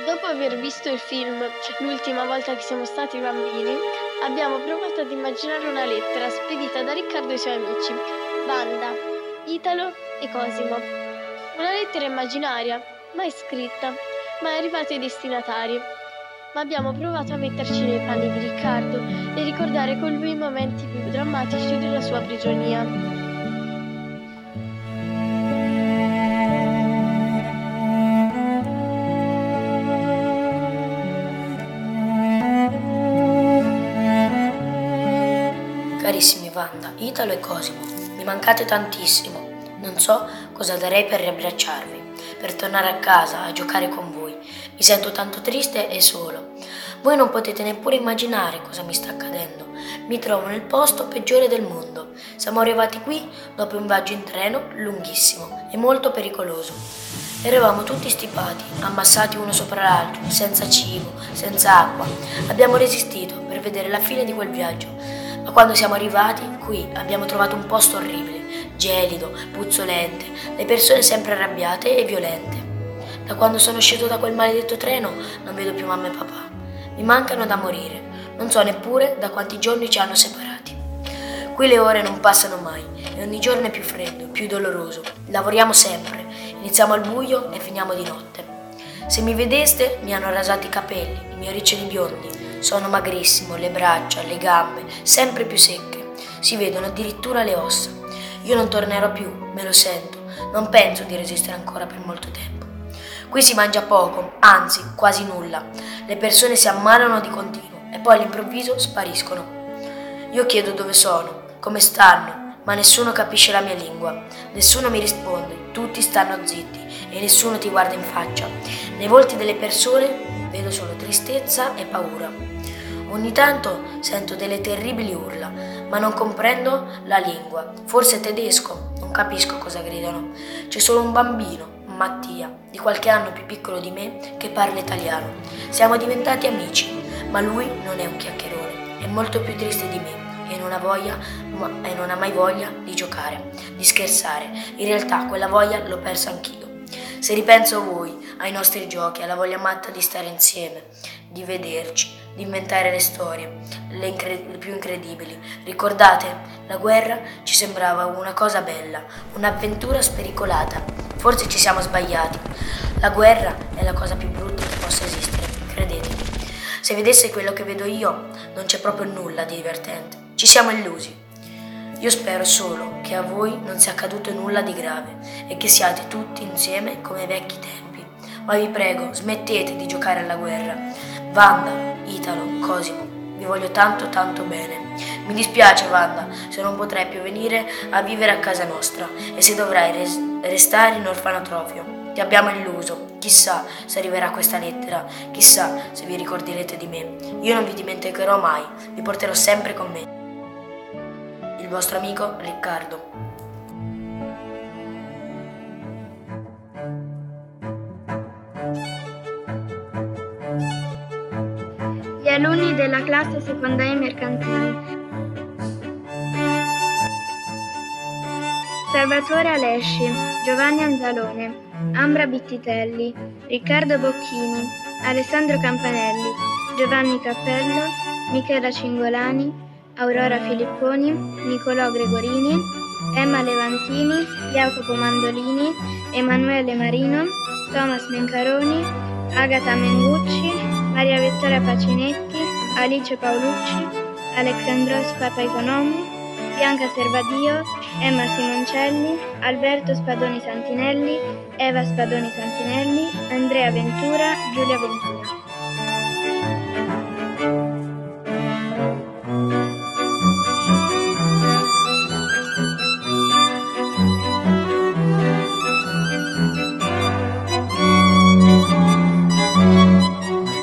Dopo aver visto il film L'ultima volta che siamo stati bambini, abbiamo provato ad immaginare una lettera spedita da Riccardo ai suoi amici, Wanda, Italo e Cosimo. Una lettera immaginaria, mai scritta, ma è arrivata ai destinatari. Ma abbiamo provato a metterci nei panni di Riccardo e ricordare con lui i momenti più drammatici della sua prigionia. Carissimi Wanda, Italo e Cosimo, mi mancate tantissimo. Non so cosa darei per riabbracciarvi, per tornare a casa a giocare con voi. Mi sento tanto triste e solo. Voi non potete neppure immaginare cosa mi sta accadendo. Mi trovo nel posto peggiore del mondo. Siamo arrivati qui dopo un viaggio in treno lunghissimo e molto pericoloso. Eravamo tutti stipati, ammassati uno sopra l'altro, senza cibo, senza acqua. Abbiamo resistito per vedere la fine di quel viaggio. Ma quando siamo arrivati qui abbiamo trovato un posto orribile, gelido, puzzolente, le persone sempre arrabbiate e violente. Da quando sono uscito da quel maledetto treno non vedo più mamma e papà. Mi mancano da morire, non so neppure da quanti giorni ci hanno separati. Qui le ore non passano mai e ogni giorno è più freddo, più doloroso. Lavoriamo sempre, iniziamo al buio e finiamo di notte. Se mi vedeste mi hanno rasato i capelli, i miei riccioli biondi. Sono magrissimo, le braccia, le gambe, sempre più secche. Si vedono addirittura le ossa. Io non tornerò più, me lo sento. Non penso di resistere ancora per molto tempo. Qui si mangia poco, anzi, quasi nulla. Le persone si ammalano di continuo e poi all'improvviso spariscono. Io chiedo dove sono, come stanno, ma nessuno capisce la mia lingua. Nessuno mi risponde, tutti stanno zitti e nessuno ti guarda in faccia. Nei volti delle persone vedo solo tristezza e paura. Ogni tanto sento delle terribili urla, ma non comprendo la lingua. Forse è tedesco, non capisco cosa gridano. C'è solo un bambino, Mattia, di qualche anno più piccolo di me, che parla italiano. Siamo diventati amici, ma lui non è un chiacchierone, è molto più triste di me e non ha mai voglia di giocare, di scherzare. In realtà quella voglia l'ho persa anch'io. Se ripenso a voi, ai nostri giochi, alla voglia matta di stare insieme, di vederci, di inventare le storie, le più incredibili. Ricordate? La guerra ci sembrava una cosa bella, un'avventura spericolata. Forse ci siamo sbagliati. La guerra è la cosa più brutta che possa esistere, credetemi. Se vedesse quello che vedo io, non c'è proprio nulla di divertente. Ci siamo illusi. Io spero solo che a voi non sia accaduto nulla di grave e che siate tutti insieme come ai vecchi tempi. Ma vi prego, smettete di giocare alla guerra. Wanda, Italo, Cosimo, vi voglio tanto tanto bene. Mi dispiace, Wanda, se non potrai più venire a vivere a casa nostra e se dovrai restare in orfanotrofio. Ti abbiamo illuso. Chissà se arriverà questa lettera, chissà se vi ricorderete di me. Io non vi dimenticherò mai, vi porterò sempre con me. Il vostro amico Riccardo. Gli alunni della classe secondaria mercantile. Salvatore Alesci, Giovanni Anzalone, Ambra Bittitelli, Riccardo Bocchini, Alessandro Campanelli, Giovanni Cappello, Michela Cingolani, Aurora Filipponi, Nicolò Gregorini, Emma Levantini, Jacopo Mandolini, Emanuele Marino, Thomas Mencaroni, Agata Mengucci, Maria Vittoria Pacinetti, Alice Paolucci, Alexandros Papaikonomou, Bianca Servadio, Emma Simoncelli, Alberto Spadoni Santinelli, Eva Spadoni Santinelli, Andrea Ventura, Giulia Ventura.